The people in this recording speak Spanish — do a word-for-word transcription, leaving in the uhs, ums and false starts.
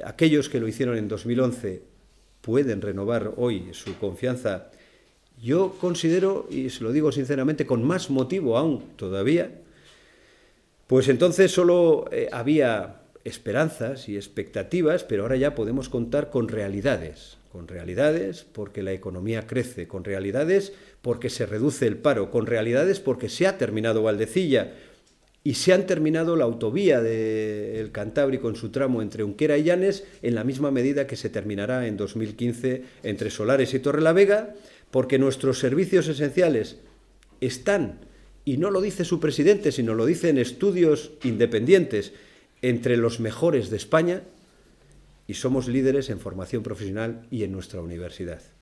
aquellos que lo hicieron en dos mil once pueden renovar hoy su confianza, yo considero, y se lo digo sinceramente, con más motivo aún todavía, pues entonces solo eh, había esperanzas y expectativas, pero ahora ya podemos contar con realidades, con realidades porque la economía crece, con realidades porque se reduce el paro, con realidades porque se ha terminado Valdecilla y se han terminado la autovía del Cantábrico en su tramo entre Unquera y Llanes en la misma medida que se terminará en dos mil quince entre Solares y Torrelavega, porque nuestros servicios esenciales están, y no lo dice su presidente, sino lo dicen estudios independientes, entre los mejores de España, y somos líderes en formación profesional y en nuestra universidad.